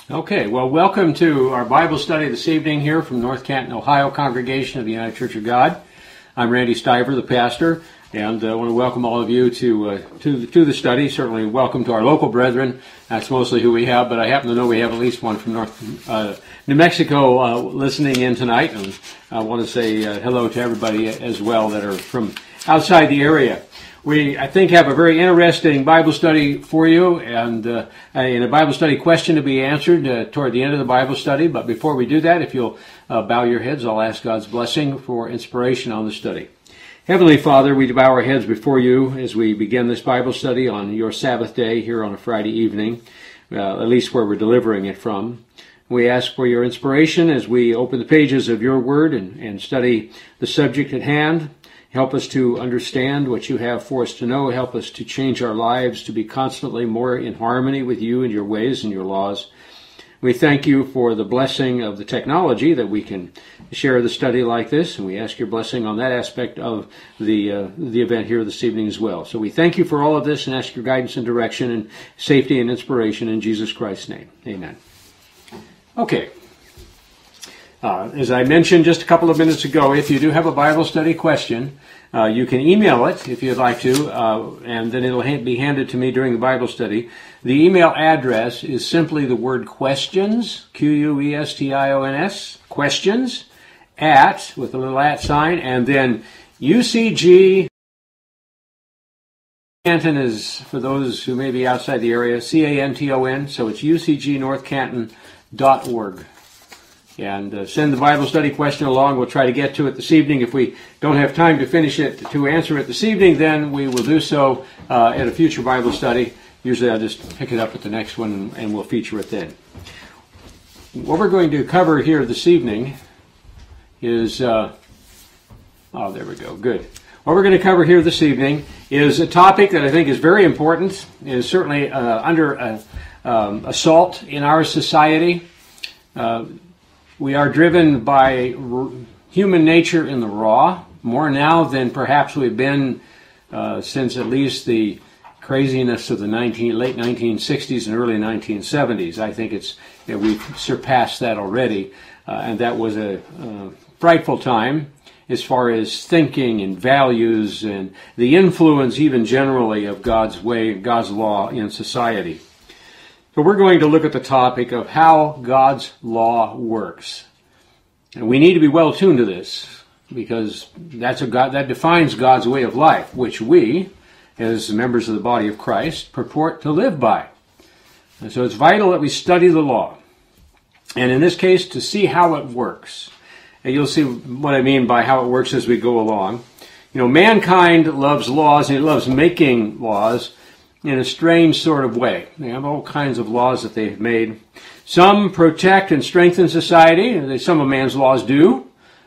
Okay, well, welcome to our Bible study this evening here from North Canton, Ohio, Congregation of the United Church of God. I'm Randy Stiver, the pastor, and I want to welcome all of you to the study. Certainly welcome to our local brethren. That's mostly who we have, but I happen to know we have at least one from New Mexico listening in tonight, and I want to say hello to everybody as well that are from outside the area. We, I think, have a very interesting Bible study for you, and a Bible study question to be answered toward the end of the Bible study. But before we do that, if you'll bow your heads, I'll ask God's blessing for inspiration on the study. Heavenly Father, we bow our heads before you as we begin this Bible study on your Sabbath day here on a Friday evening, at least where we're delivering it from. We ask for your inspiration as we open the pages of your word and study the subject at hand. Help us to understand what you have for us to know. Help us to change our lives to be constantly more in harmony with you and your ways and your laws. We thank you for the blessing of the technology that we can share the study like this, and we ask your blessing on that aspect of the event here this evening as well. So we thank you for all of this and ask your guidance and direction and safety and inspiration in Jesus Christ's name. Amen. Okay. As I mentioned just a couple of minutes ago, if you do have a Bible study question, you can email it if you'd like to, and then it'll be handed to me during the Bible study. The email address is simply the word questions, questions, questions, at, with a little at sign, and then UCG. Canton is, for those who may be outside the area, CANTON, so it's ucgnorthcanton.org. And send the Bible study question along. We'll try to get to it this evening. If we don't have time to finish it, to answer it this evening, then we will do so at a future Bible study. Usually I'll just pick it up at the next one and we'll feature it then. What we're going to cover here this evening is, there we go, good. What we're going to cover here this evening is a topic that I think is very important, is certainly under assault in our society. We are driven by human nature in the raw, more now than perhaps we've been since at least the craziness of the late 1960s and early 1970s. I think we've surpassed that already, and that was a frightful time as far as thinking and values and the influence even generally of God's way, God's law in society. So we're going to look at the topic of how God's law works. And we need to be well tuned to this because that defines God's way of life, which we, as members of the body of Christ, purport to live by. And so it's vital that we study the law. And in this case, to see how it works. And you'll see what I mean by how it works as we go along. You know, mankind loves laws and it loves making laws in a strange sort of way. They have all kinds of laws that they've made. Some protect and strengthen society. Some of man's laws do.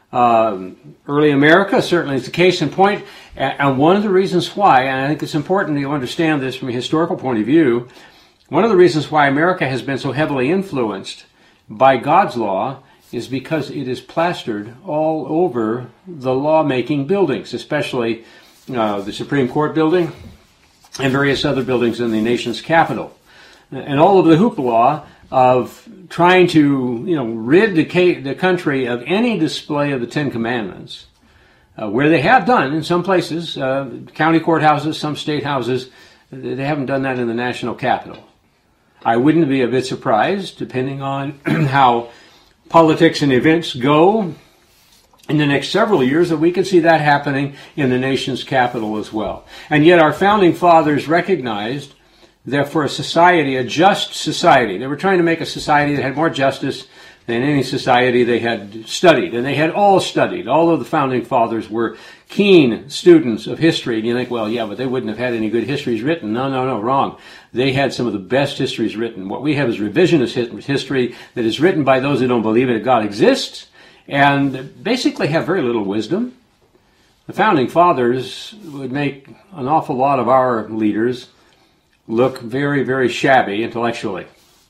Early America certainly is the case in point. And one of the reasons why, and I think it's important to understand this from a historical point of view, one of the reasons why America has been so heavily influenced by God's law is because it is plastered all over the lawmaking buildings, especially the Supreme Court building, and various other buildings in the nation's capital. And all of the hoopla of trying to, rid the country of any display of the Ten Commandments, where they have done in some places, county courthouses, some state houses, they haven't done that in the national capital. I wouldn't be a bit surprised, depending on how politics and events go in the next several years, that we could see that happening in the nation's capital as well. And yet our founding fathers recognized that for a society, a just society, they were trying to make a society that had more justice than any society they had studied. And they had all studied. All of the founding fathers were keen students of history. And you think, well, yeah, but they wouldn't have had any good histories written. No, wrong. They had some of the best histories written. What we have is revisionist history that is written by those who don't believe that God exists and basically have very little wisdom. The founding fathers would make an awful lot of our leaders look very, very shabby intellectually.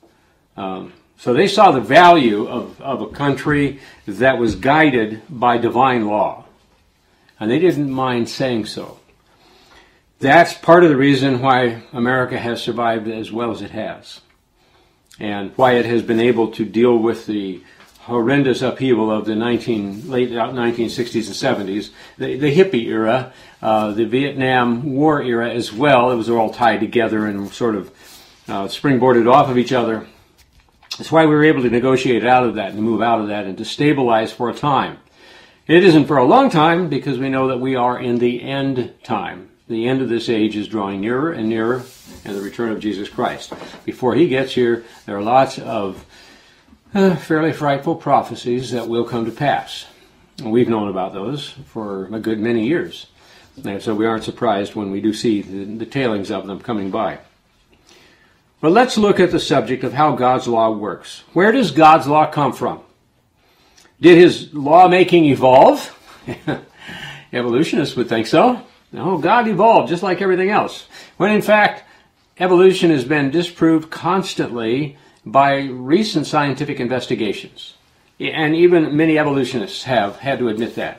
So they saw the value of a country that was guided by divine law. And they didn't mind saying so. That's part of the reason why America has survived as well as it has. and why it has been able to deal with the horrendous upheaval of the late 1960s and 70s, the hippie era, the Vietnam War era as well. It was all tied together and sort of springboarded off of each other. That's why we were able to negotiate out of that and move out of that and to stabilize for a time. It isn't for a long time because we know that we are in the end time. The end of this age is drawing nearer and nearer, and the return of Jesus Christ. Before he gets here, there are lots of fairly frightful prophecies that will come to pass. And we've known about those for a good many years. And so we aren't surprised when we do see the tailings of them coming by. But let's look at the subject of how God's law works. Where does God's law come from? Did his lawmaking evolve? Evolutionists would think so. No, God evolved just like everything else. When in fact, evolution has been disproved constantly by recent scientific investigations. And even many evolutionists have had to admit that.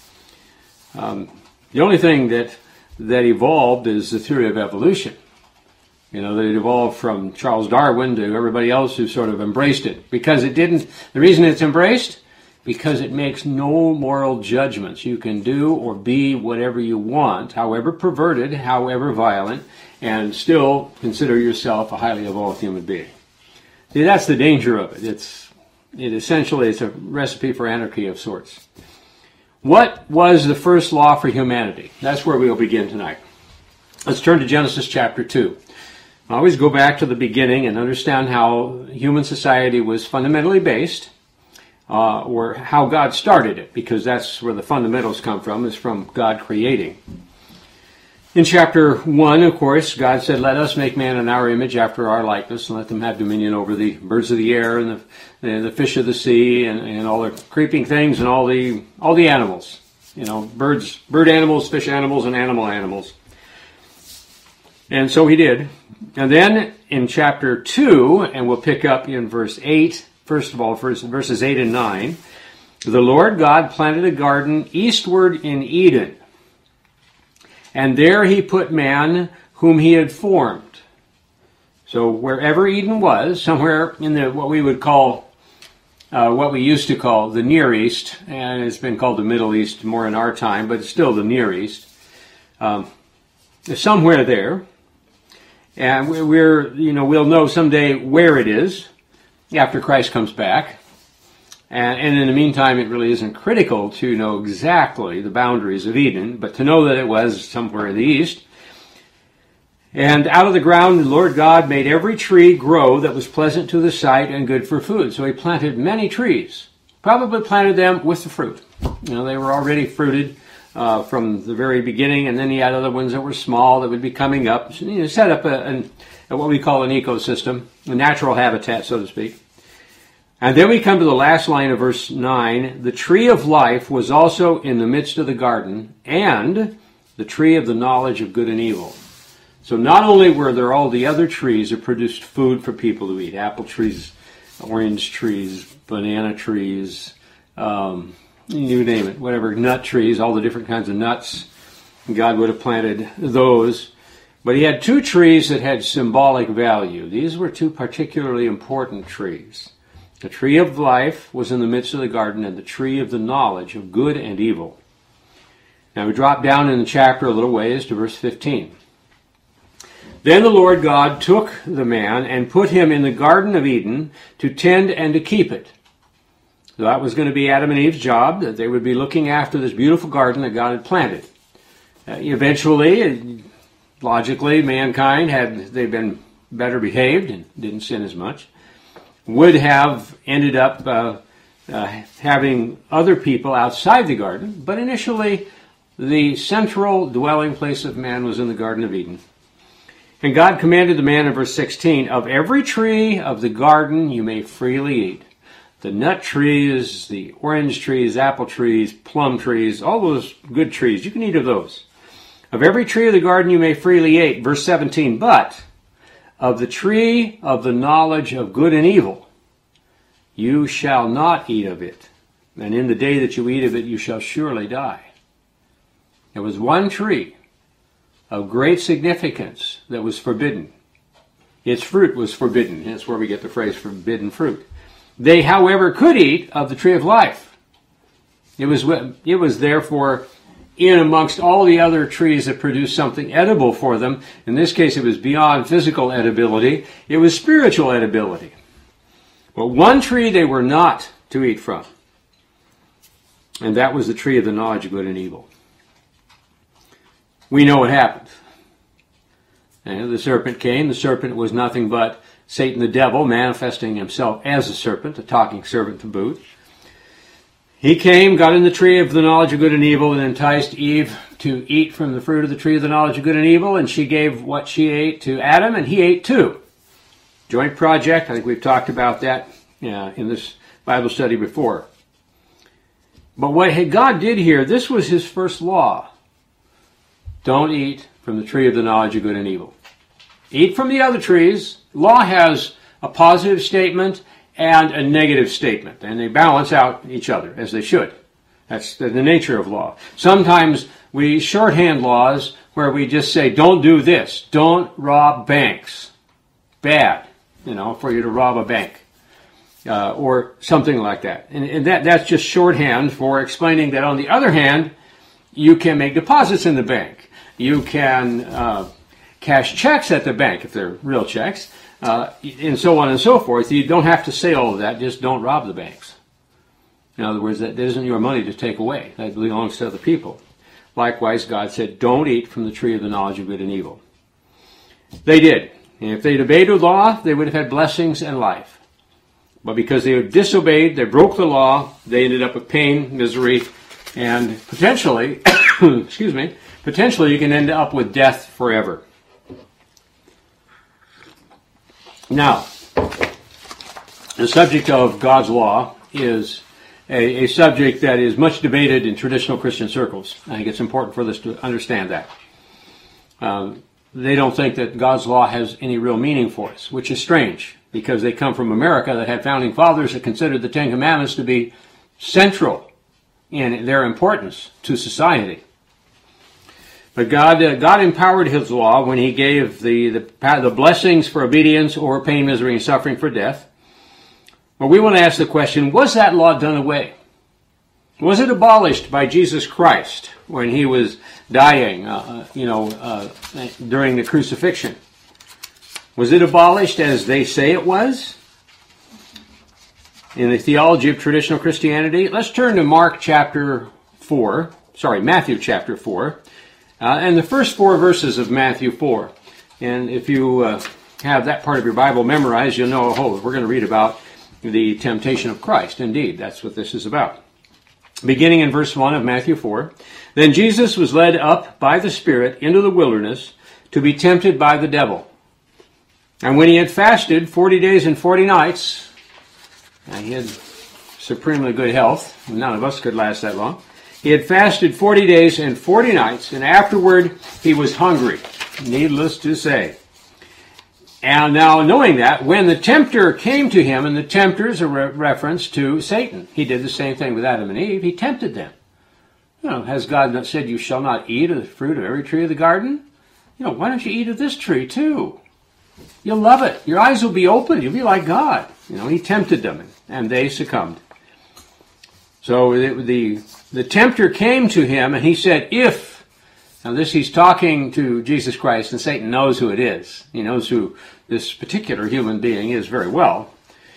The only thing that evolved is the theory of evolution. You know, that it evolved from Charles Darwin to everybody else who sort of embraced it. Because it didn't, the reason it's embraced, because it makes no moral judgments. You can do or be whatever you want, however perverted, however violent, and still consider yourself a highly evolved human being. See, that's the danger of it. Essentially, it's a recipe for anarchy of sorts. What was the first law for humanity? That's where we'll begin tonight. Let's turn to Genesis chapter 2. I always go back to the beginning and understand how human society was fundamentally based, or how God started it, because that's where the fundamentals come from, is from God creating. In chapter 1, of course, God said, "Let us make man in our image after our likeness, and let them have dominion over the birds of the air and the fish of the sea and all the creeping things and all the animals." You know, bird animals, fish animals, and animals. And so he did. And then in chapter 2, and we'll pick up in verse 8, first of all, verses 8 and 9, the Lord God planted a garden eastward in Eden, and there he put man whom he had formed. So wherever Eden was, somewhere in what we would call, what we used to call the Near East, and it's been called the Middle East more in our time, but it's still the Near East, somewhere there. And we'll know someday where it is after Christ comes back. And in the meantime, it really isn't critical to know exactly the boundaries of Eden, but to know that it was somewhere in the east. And out of the ground, the Lord God made every tree grow that was pleasant to the sight and good for food. So he planted many trees, probably planted them with the fruit. You know, they were already fruited from the very beginning, and then he had other ones that were small that would be coming up. So, you know, set up what we call an ecosystem, a natural habitat, so to speak. And then we come to the last line of verse 9. The tree of life was also in the midst of the garden, and the tree of the knowledge of good and evil. So not only were there all the other trees that produced food for people to eat, apple trees, orange trees, banana trees, you name it, whatever, nut trees, all the different kinds of nuts, God would have planted those. But he had two trees that had symbolic value. These were two particularly important trees. The tree of life was in the midst of the garden, and the tree of the knowledge of good and evil. Now we drop down in the chapter a little ways to verse 15. Then the Lord God took the man and put him in the Garden of Eden to tend and to keep it. So that was going to be Adam and Eve's job, that they would be looking after this beautiful garden that God had planted. Eventually, logically, mankind, had they been better behaved and didn't sin as much, would have ended up having other people outside the garden. But initially, the central dwelling place of man was in the Garden of Eden. And God commanded the man in verse 16, "Of every tree of the garden you may freely eat. The nut trees, the orange trees, apple trees, plum trees, all those good trees, you can eat of those. Of every tree of the garden you may freely eat." Verse 17, "But of the tree of the knowledge of good and evil, you shall not eat of it. And in the day that you eat of it, you shall surely die." There was one tree of great significance that was forbidden. Its fruit was forbidden. That's where we get the phrase forbidden fruit. They, however, could eat of the tree of life. It was therefore in amongst all the other trees that produced something edible for them. In this case, it was beyond physical edibility. It was spiritual edibility. But one tree they were not to eat from, and that was the tree of the knowledge of good and evil. We know what happened. And the serpent came. The serpent was nothing but Satan the devil, manifesting himself as a serpent, a talking serpent to boot. He came, got in the tree of the knowledge of good and evil, and enticed Eve to eat from the fruit of the tree of the knowledge of good and evil, and she gave what she ate to Adam, and he ate too. Joint project, I think we've talked about that in this Bible study before. But what God did here, this was his first law. Don't eat from the tree of the knowledge of good and evil. Eat from the other trees. Law has a positive statement and a negative statement, and they balance out each other, as they should. That's the nature of law. Sometimes we shorthand laws where we just say, don't do this. Don't rob banks. Bad, for you to rob a bank. Or something like that. And that's just shorthand for explaining that, on the other hand, you can make deposits in the bank. You can cash checks at the bank if they're real checks. And so on and so forth. You don't have to say all of that. Just don't rob the banks. In other words, that isn't your money to take away. That belongs to other people. Likewise, God said, don't eat from the tree of the knowledge of good and evil. They did. And if they'd obeyed the law, they would have had blessings and life. But because they disobeyed, they broke the law, they ended up with pain, misery, and potentially, potentially you can end up with death forever. Now, the subject of God's law is a subject that is much debated in traditional Christian circles. I think it's important for us to understand that. They don't think that God's law has any real meaning for us, which is strange, because they come from America that had founding fathers that considered the Ten Commandments to be central in their importance to society. But God empowered his law when he gave the blessings for obedience or pain, misery, and suffering for death. But we want to ask the question, was that law done away? Was it abolished by Jesus Christ when he was dying, during the crucifixion? Was it abolished as they say it was? In the theology of traditional Christianity, let's turn to Matthew chapter 4. And the first 4 verses of Matthew 4. And if you have that part of your Bible memorized, you'll know, we're going to read about the temptation of Christ. Indeed, that's what this is about. Beginning in verse 1 of Matthew 4. Then Jesus was led up by the Spirit into the wilderness to be tempted by the devil. And when he had fasted 40 days and 40 nights, and he had supremely good health, none of us could last that long. He had fasted 40 days and 40 nights, and afterward he was hungry, needless to say. And now, knowing that, when the tempter came to him, and the tempter is a reference to Satan. He did the same thing with Adam and Eve. He tempted them. Has God not said, you shall not eat of the fruit of every tree of the garden? Why don't you eat of this tree too? You'll love it. Your eyes will be open. You'll be like God. He tempted them, and they succumbed. So the tempter came to him, and he said, now this he's talking to Jesus Christ, and Satan knows who it is. He knows who this particular human being is very well.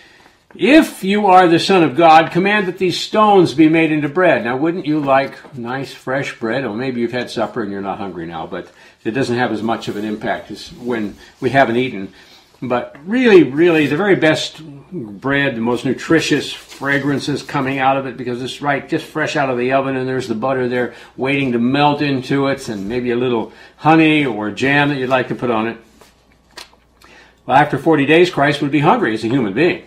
If you are the Son of God, command that these stones be made into bread. Now, wouldn't you like nice, fresh bread? Or maybe you've had supper and you're not hungry now, but it doesn't have as much of an impact as when we haven't eaten. But really, really, the very best bread, the most nutritious fragrances coming out of it, because it's just fresh out of the oven, and there's the butter there waiting to melt into it, and maybe a little honey or jam that you'd like to put on it. Well, after 40 days, Christ would be hungry as a human being.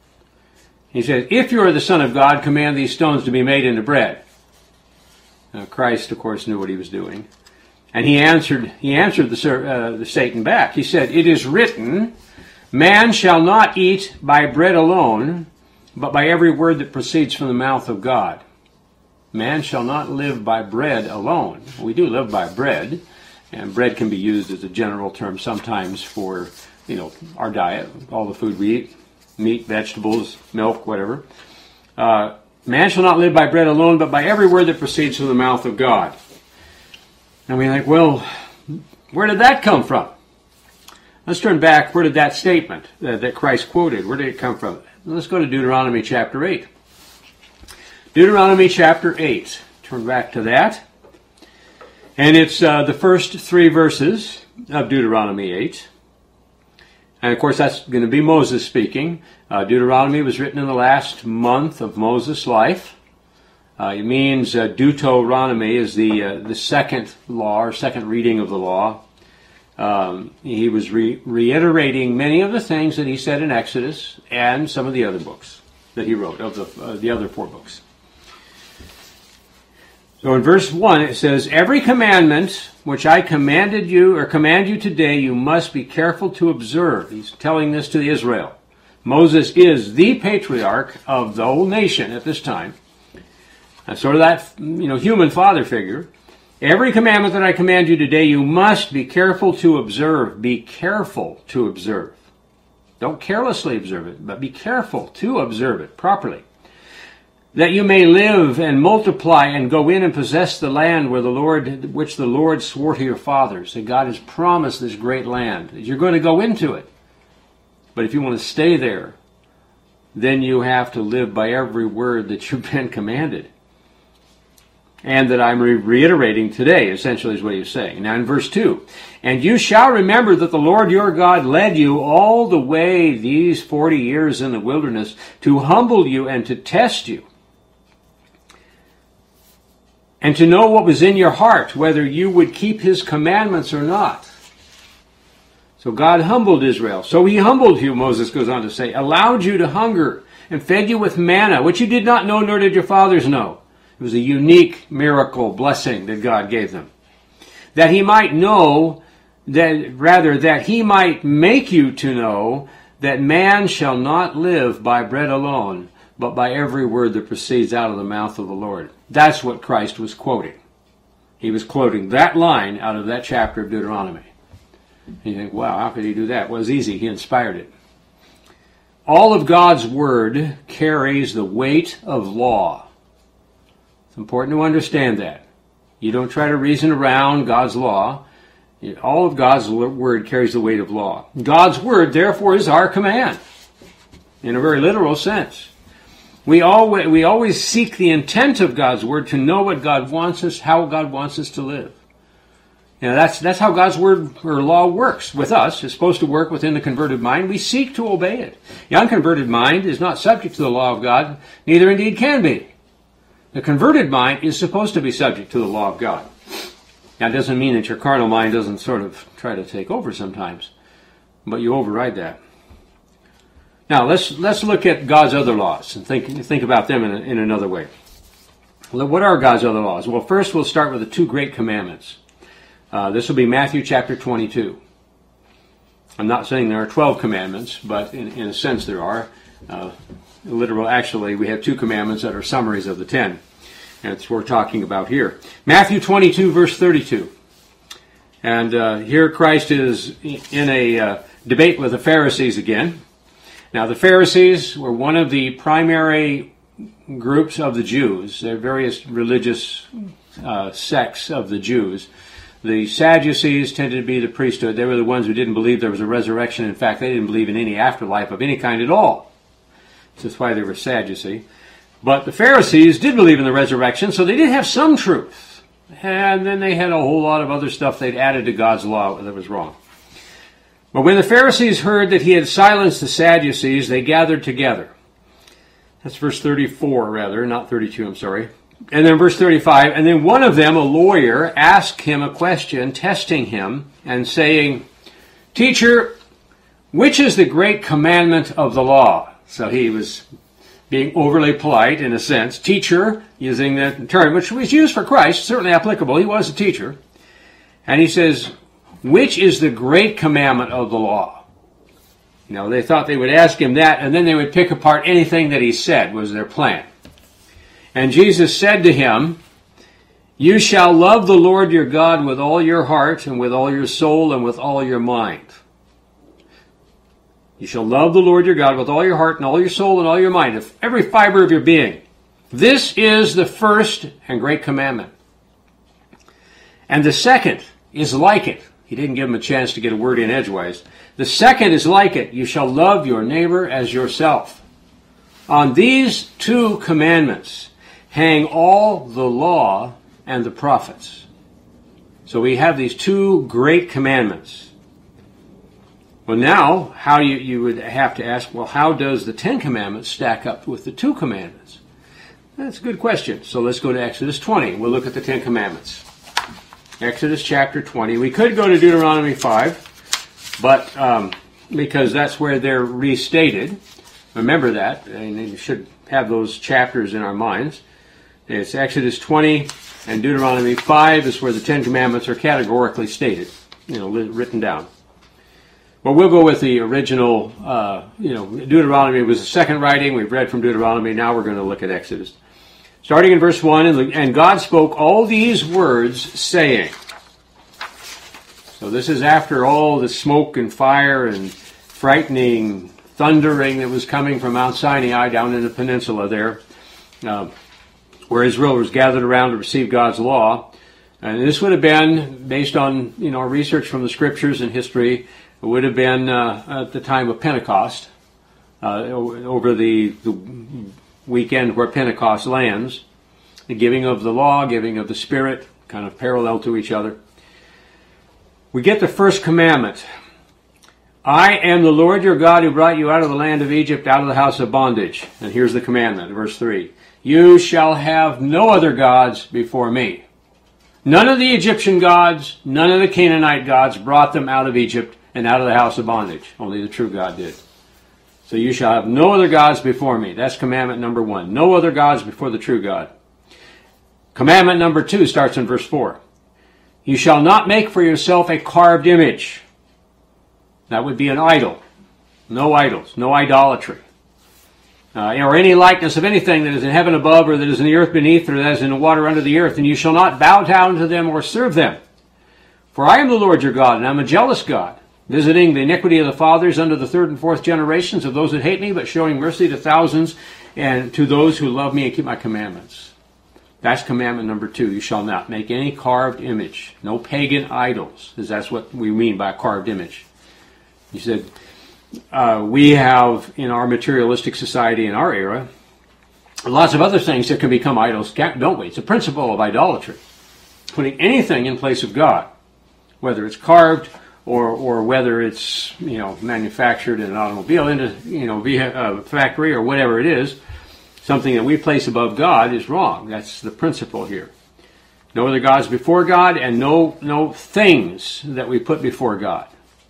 He says, if you are the Son of God, command these stones to be made into bread. Now, Christ, of course, knew what he was doing. And he answered the Satan back. He said, it is written, man shall not eat by bread alone, but by every word that proceeds from the mouth of God. Man shall not live by bread alone. We do live by bread, and bread can be used as a general term sometimes for our diet, all the food we eat, meat, vegetables, milk, whatever. Man shall not live by bread alone, but by every word that proceeds from the mouth of God. And we think, well, where did that come from? Let's turn back. Where did that statement that Christ quoted, where did it come from? Let's go to Deuteronomy chapter 8. Deuteronomy chapter 8. Turn back to that. And it's the first 3 verses of Deuteronomy 8. And of course, that's going to be Moses speaking. Deuteronomy was written in the last month of Moses' life. It means Deuteronomy is the second law or second reading of the law. He was reiterating many of the things that he said in Exodus and some of the other books that he wrote, of the other 4 books. So in verse 1 it says, "Every commandment which I command you today, you must be careful to observe." He's telling this to Israel. Moses is the patriarch of the whole nation at this time. And sort of that, human father figure. "Every commandment that I command you today, you must be careful to observe." Be careful to observe. Don't carelessly observe it, but be careful to observe it properly. "That you may live and multiply and go in and possess the land which the Lord swore to your fathers." That God has promised this great land. You're going to go into it. But if you want to stay there, then you have to live by every word that you've been commanded. And that I'm reiterating today, essentially, is what he's saying. Now in verse 2, "And you shall remember that the Lord your God led you all the way these 40 years in the wilderness to humble you and to test you, and to know what was in your heart, whether you would keep his commandments or not." So God humbled Israel. "So he humbled you," Moses goes on to say, "allowed you to hunger, and fed you with manna, which you did not know, nor did your fathers know." It was a unique miracle blessing that God gave them. "That he might make you to know that man shall not live by bread alone, but by every word that proceeds out of the mouth of the Lord." That's what Christ was quoting. He was quoting that line out of that chapter of Deuteronomy. And you think, wow, how could he do that? Well, it was easy. He inspired it. All of God's word carries the weight of law. It's important to understand that. You don't try to reason around God's law. All of God's word carries the weight of law. God's word, therefore, is our command, in a very literal sense. We always seek the intent of God's word to know what God wants us, how God wants us to live. That's how God's word or law works with us. It's supposed to work within the converted mind. We seek to obey it. The unconverted mind is not subject to the law of God, neither indeed can be. The converted mind is supposed to be subject to the law of God. Now, it doesn't mean that your carnal mind doesn't sort of try to take over sometimes, but you override that. Now, let's look at God's other laws and think about them in another way. What are God's other laws? Well, first we'll start with the 2 great commandments. This will be Matthew chapter 22. I'm not saying there are 12 commandments, but in a sense there are. Actually, we have 2 commandments that are summaries of the 10. And it's what we're talking about here. Matthew 22, verse 32. And here Christ is in a debate with the Pharisees again. Now, the Pharisees were one of the primary groups of the Jews. There are various religious sects of the Jews. The Sadducees tended to be the priesthood. They were the ones who didn't believe there was a resurrection. In fact, they didn't believe in any afterlife of any kind at all. That's why they were Sadducee. But the Pharisees did believe in the resurrection, so they did have some truth. And then they had a whole lot of other stuff they'd added to God's law that was wrong. But when the Pharisees heard that he had silenced the Sadducees, they gathered together. That's verse 34, rather, not 32, I'm sorry. And then verse 35, "And then one of them, a lawyer, asked him a question, testing him, and saying, 'Teacher, which is the great commandment of the law?'" So he was being overly polite, in a sense. Teacher, using the term, which was used for Christ, certainly applicable. He was a teacher. And he says, "Which is the great commandment of the law?" They thought they would ask him that, and then they would pick apart anything that he said, was their plan. And Jesus said to him, "You shall love the Lord your God with all your heart and with all your soul and with all your mind." You shall love the Lord your God with all your heart and all your soul and all your mind, of every fiber of your being. This is the first and great commandment. And the second is like it. He didn't give him a chance to get a word in edgewise. The second is like it. You shall love your neighbor as yourself. On these two commandments hang all the law and the prophets. So we have these two great commandments. Well, now, how you would have to ask, well, how does the Ten Commandments stack up with the two commandments? That's a good question. So let's go to Exodus 20. We'll look at the Ten Commandments. Exodus chapter 20. We could go to Deuteronomy 5, but because that's where they're restated. Remember that, and you should have those chapters in our minds. It's Exodus 20 and Deuteronomy 5 is where the Ten Commandments are categorically stated, written down. Well, we'll go with the original, Deuteronomy was the second writing. We've read from Deuteronomy. Now we're going to look at Exodus. Starting in verse 1, and God spoke all these words, saying. So this is after all the smoke and fire and frightening thundering that was coming from Mount Sinai down in the peninsula there, where Israel was gathered around to receive God's law. And this would have been, based on our research from the scriptures and history, it would have been at the time of Pentecost, over the weekend where Pentecost lands, the giving of the law, giving of the Spirit, kind of parallel to each other. We get the first commandment. I am the Lord your God who brought you out of the land of Egypt, out of the house of bondage. And here's the commandment, verse 3. You shall have no other gods before me. None of the Egyptian gods, none of the Canaanite gods brought them out of Egypt and out of the house of bondage. Only the true God did. So you shall have no other gods before me. That's commandment number 1. No other gods before the true God. Commandment number 2 starts in verse 4. You shall not make for yourself a carved image. That would be an idol. No idols, no idolatry. Or any likeness of anything that is in heaven above, or that is in the earth beneath, or that is in the water under the earth. And you shall not bow down to them or serve them. For I am the Lord your God, and I am a jealous God, visiting the iniquity of the fathers unto the third and fourth generations of those that hate me, but showing mercy to thousands and to those who love me and keep my commandments. That's commandment number 2. You shall not make any carved image. No pagan idols, because that's what we mean by a carved image. He said, we have in our materialistic society in our era lots of other things that can become idols, don't we? It's a principle of idolatry. Putting anything in place of God, whether it's carved or whether it's manufactured in an automobile a factory or whatever it is, something that we place above God is wrong. That's the principle here. No other gods before God, and no things that we put before God,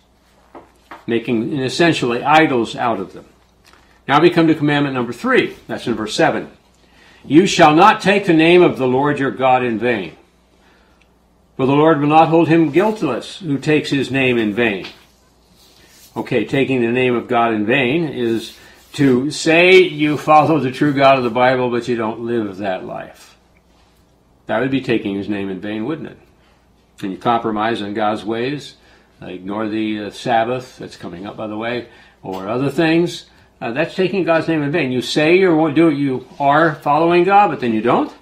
making essentially idols out of them. Now we come to commandment number 3. That's in verse 7. You shall not take the name of the Lord your God in vain. For the Lord will not hold him guiltless who takes his name in vain. Okay, taking the name of God in vain is to say you follow the true God of the Bible, but you don't live that life. That would be taking his name in vain, wouldn't it? And you compromise on God's ways, ignore the Sabbath, that's coming up, by the way, or other things. That's taking God's name in vain. You say you are following God, but then you don't.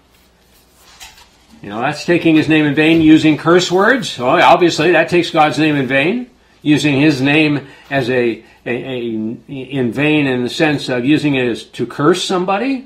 That's taking his name in vain, using curse words. Well, obviously, that takes God's name in vain. Using his name as in vain in the sense of using it as to curse somebody.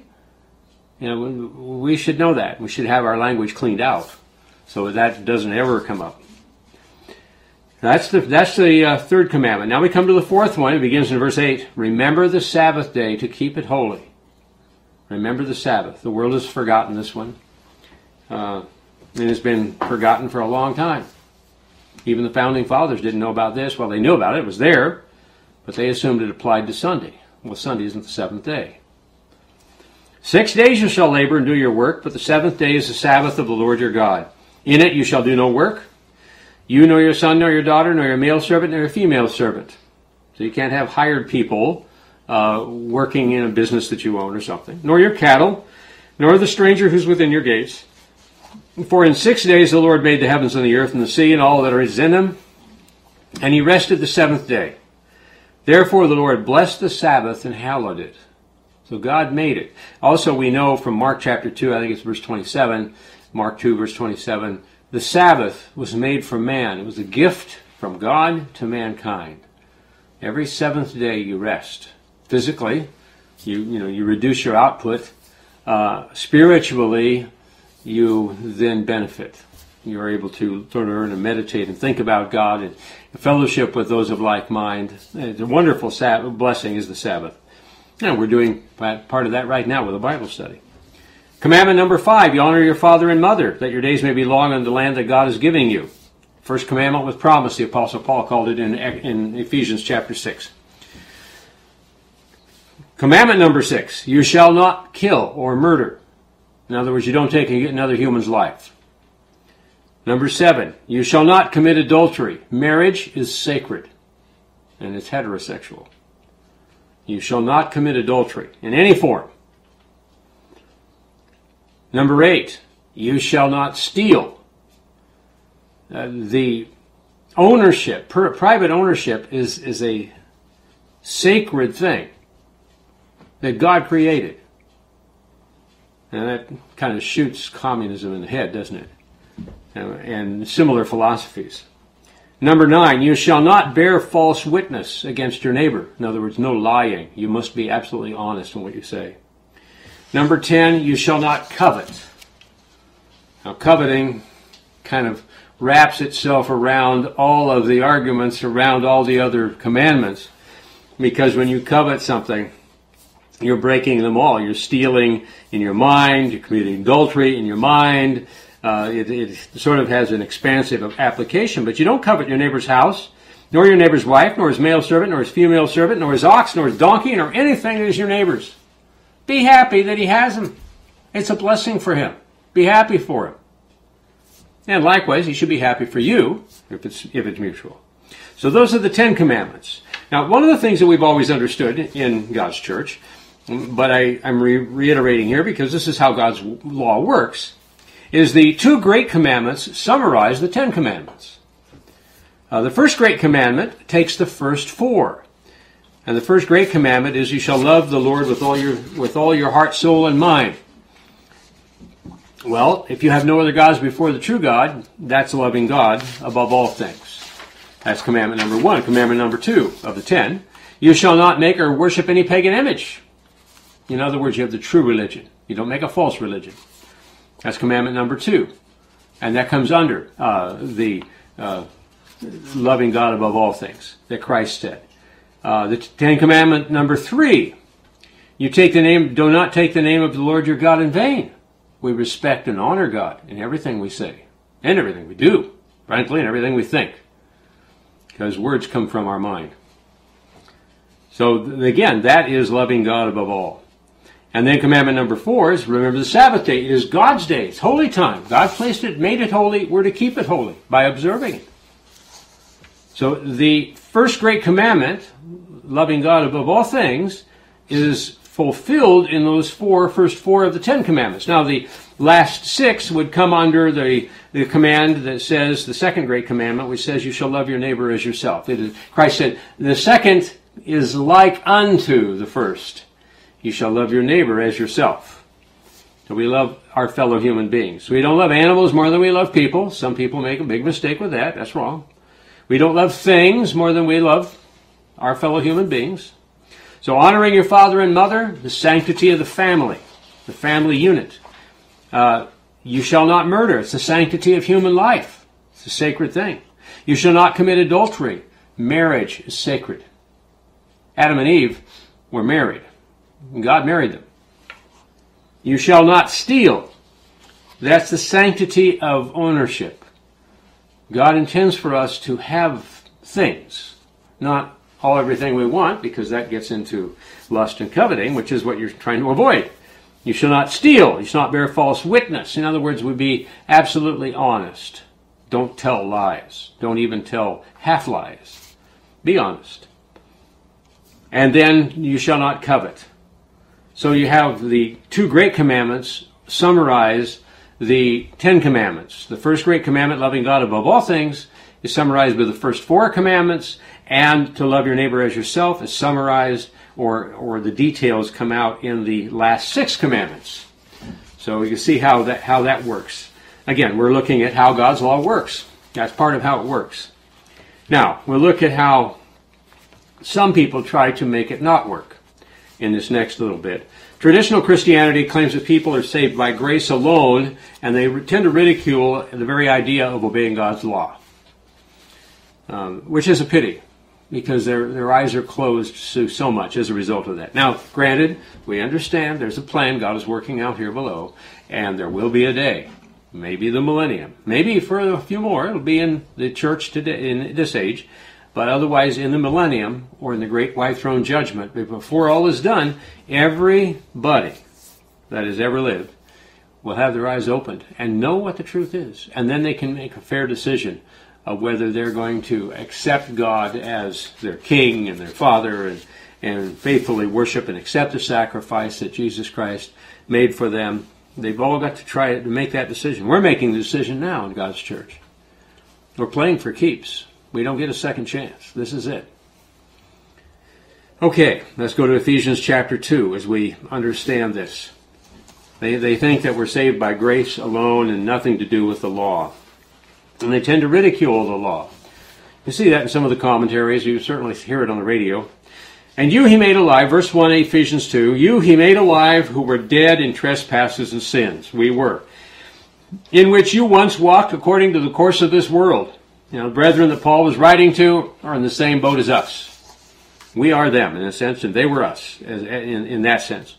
We should know that. We should have our language cleaned out so that doesn't ever come up. That's the third commandment. Now we come to the fourth one. It begins in verse 8. Remember the Sabbath day to keep it holy. Remember the Sabbath. The world has forgotten this one. It has been forgotten for a long time. Even the founding fathers didn't know about this. Well, they knew about it. It was there. But they assumed it applied to Sunday. Well, Sunday isn't the seventh day. 6 days you shall labor and do your work, but the seventh day is the Sabbath of the Lord your God. In it you shall do no work. You nor your son nor your daughter nor your male servant nor your female servant. So you can't have hired people working in a business that you own or something. Nor your cattle, nor the stranger who's within your gates. For in 6 days the Lord made the heavens and the earth and the sea and all that is in them. And he rested the seventh day. Therefore the Lord blessed the Sabbath and hallowed it. So God made it. Also we know from Mark chapter 2, I think it's verse 27, Mark 2 verse 27, the Sabbath was made for man. It was a gift from God to mankind. Every seventh day you rest. Physically, you reduce your output. Spiritually, you then benefit. You're able to learn and meditate and think about God and fellowship with those of like mind. It's a wonderful blessing is the Sabbath. And we're doing part of that right now with a Bible study. Commandment number 5, you honor your father and mother, that your days may be long in the land that God is giving you. First commandment with promise, the Apostle Paul called it in Ephesians chapter 6. Commandment number 6, you shall not kill or murder. In other words, you don't take another human's life. Number 7, you shall not commit adultery. Marriage is sacred, and it's heterosexual. You shall not commit adultery in any form. Number 8, you shall not steal. The ownership, private ownership is a sacred thing that God created. And that kind of shoots communism in the head, doesn't it? And similar philosophies. Number 9, you shall not bear false witness against your neighbor. In other words, no lying. You must be absolutely honest in what you say. Number 10, you shall not covet. Now, coveting kind of wraps itself around all of the arguments around all the other commandments, because when you covet something, you're breaking them all. You're stealing in your mind, you're committing adultery in your mind. It sort of has an expansive application, but you don't covet your neighbor's house, nor your neighbor's wife, nor his male servant, nor his female servant, nor his ox, nor his donkey, nor anything that is your neighbor's. Be happy that he has them. It's a blessing for him. Be happy for him. And likewise, he should be happy for you if it's mutual. So those are the 10 commandments. Now, one of the things that we've always understood in God's church, but I'm reiterating here because this is how God's law works, is the 2 great commandments summarize the 10 commandments. The first great commandment takes the first 4. And the first great commandment is you shall love the Lord with all your heart, soul, and mind. Well, if you have no other gods before the true God, that's loving God above all things. That's commandment number 1. Commandment number 2 of the 10, you shall not make or worship any pagan image. In other words, you have the true religion. You don't make a false religion. That's commandment number 2. And that comes under the loving God above all things that Christ said. The 10 commandment number 3, do not take the name of the Lord your God in vain. We respect and honor God in everything we say and everything we do, frankly, and everything we think, because words come from our mind. So again, that is loving God above all. And then commandment number 4 is remember the Sabbath day. It is God's day. It's holy time. God placed it, made it holy. We're to keep it holy by observing it. So the first great commandment, loving God above all things, is fulfilled in those first four of the 10 commandments. Now the last 6 would come under the command that says, the second great commandment, which says you shall love your neighbor as yourself. Christ said, the second is like unto the first. You shall love your neighbor as yourself. So we love our fellow human beings. We don't love animals more than we love people. Some people make a big mistake with that. That's wrong. We don't love things more than we love our fellow human beings. So honoring your father and mother, the sanctity of the family unit. You shall not murder. It's the sanctity of human life. It's a sacred thing. You shall not commit adultery. Marriage is sacred. Adam and Eve were married. God married them. You shall not steal. That's the sanctity of ownership. God intends for us to have things, not everything we want, because that gets into lust and coveting, which is what you're trying to avoid. You shall not steal. You shall not bear false witness. In other words, we be absolutely honest. Don't tell lies. Don't even tell half lies. Be honest. And then you shall not covet. So you have the 2 great commandments summarize the 10 commandments. The first great commandment, loving God above all things, is summarized by the first 4 commandments, and to love your neighbor as yourself is summarized, or the details come out in the last 6 commandments. So you see how that works. Again, we're looking at how God's law works. That's part of how it works. Now, we'll look at how some people try to make it not work in this next little bit. Traditional Christianity claims that people are saved by grace alone, and they tend to ridicule the very idea of obeying God's law, which is a pity, because their eyes are closed to so much as a result of that. Now, granted, we understand there's a plan God is working out here below, and there will be a day, maybe the millennium, maybe for a few more, it'll be in the church today, in this age, but otherwise in the millennium, or in the great white throne judgment, before all is done, everybody that has ever lived will have their eyes opened and know what the truth is. And then they can make a fair decision of whether they're going to accept God as their king and their father, and faithfully worship and accept the sacrifice that Jesus Christ made for them. They've all got to try to make that decision. We're making the decision now in God's church. We're playing for keeps. We don't get a second chance. This is it. Okay, let's go to Ephesians chapter 2 as we understand this. They think that we're saved by grace alone and nothing to do with the law. And they tend to ridicule the law. You see that in some of the commentaries. You certainly hear it on the radio. And you he made alive, verse 1, Ephesians 2, you he made alive who were dead in trespasses and sins. We were. In which you once walked according to the course of this world. You know, the brethren that Paul was writing to are in the same boat as us. We are them, in a sense, and they were us, in that sense.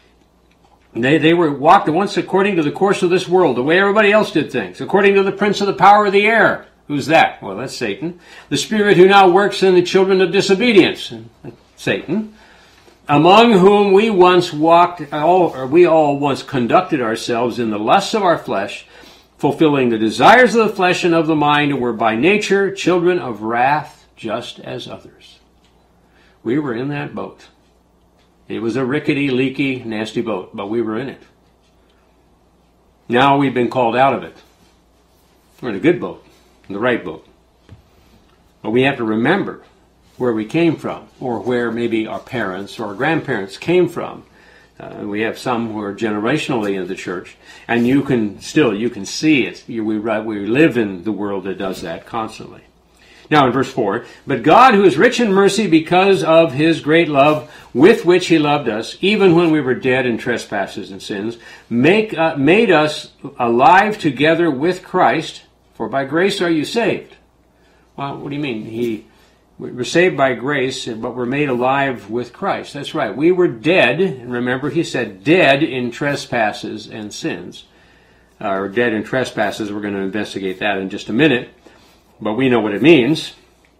They were walked once according to the course of this world, the way everybody else did things, according to the prince of the power of the air. Who's that? Well, that's Satan. The spirit who now works in the children of disobedience. Satan. Among whom we once walked, we all once conducted ourselves in the lusts of our flesh, fulfilling the desires of the flesh and of the mind, and were by nature children of wrath, just as others. We were in that boat. It was a rickety, leaky, nasty boat, but we were in it. Now we've been called out of it. We're in a good boat, in the right boat. But we have to remember where we came from, or where maybe our parents or our grandparents came from. We have some who are generationally in the church, and you can see it. We live in the world that does that constantly. Now in verse 4, but God, who is rich in mercy because of his great love with which he loved us, even when we were dead in trespasses and sins, made us alive together with Christ, for by grace are you saved. Well, what do you mean? We're saved by grace, but we're made alive with Christ. That's right. We were dead, and remember he said dead in trespasses and sins. Or dead in trespasses, we're going to investigate that in just a minute. But we know what it means.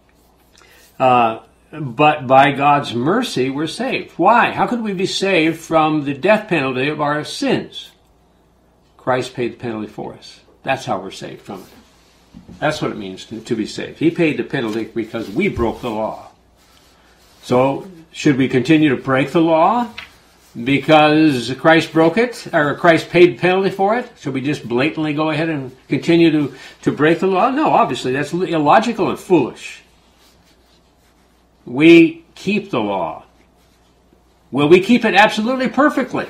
But by God's mercy, we're saved. Why? How could we be saved from the death penalty of our sins? Christ paid the penalty for us. That's how we're saved from it. That's what it means to be saved. He paid the penalty because we broke the law. So, should we continue to break the law because Christ broke it, or Christ paid the penalty for it? Should we just blatantly go ahead and continue to break the law? No, obviously, that's illogical and foolish. We keep the law. Will we keep it absolutely perfectly?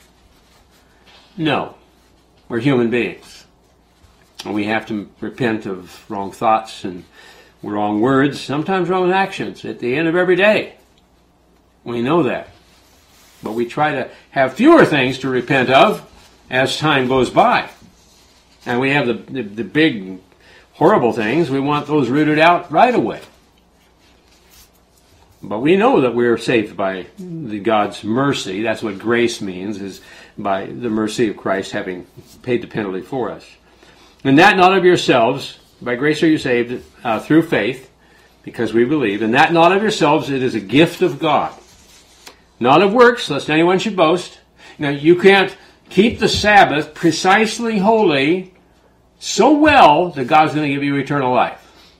No. We're human beings. And we have to repent of wrong thoughts and wrong words, sometimes wrong actions at the end of every day. We know that. But we try to have fewer things to repent of as time goes by. And we have the big, horrible things. We want those rooted out right away. But we know that we're saved by God's mercy. That's what grace means, is by the mercy of Christ having paid the penalty for us. And that not of yourselves, by grace are you saved through faith, because we believe. And that not of yourselves, it is a gift of God. Not of works, lest anyone should boast. Now, you can't keep the Sabbath precisely holy so well that God's going to give you eternal life.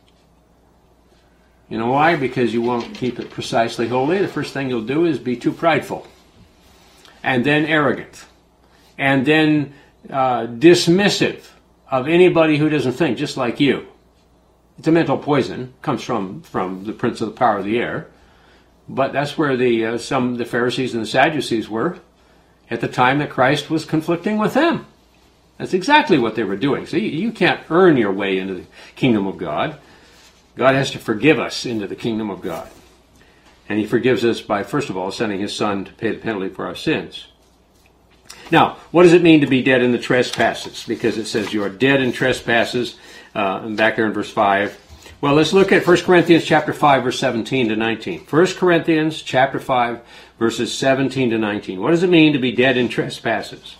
You know why? Because you won't keep it precisely holy. The first thing you'll do is be too prideful. And then arrogant. And then dismissive of anybody who doesn't think just like you. It's a mental poison. Comes from the prince of the power of the air. But that's where the Pharisees and the Sadducees were at the time that Christ was conflicting with them. That's exactly what they were doing. So you can't earn your way into the kingdom of God. God has to forgive us into the kingdom of God. And he forgives us by, first of all, sending his Son to pay the penalty for our sins. Now, what does it mean to be dead in the trespasses? Because it says you are dead in trespasses, back there in verse 5. Well, let's look at 1 Corinthians chapter 5, verse 17 to 19. 1 Corinthians chapter 5, verses 17 to 19. What does it mean to be dead in trespasses?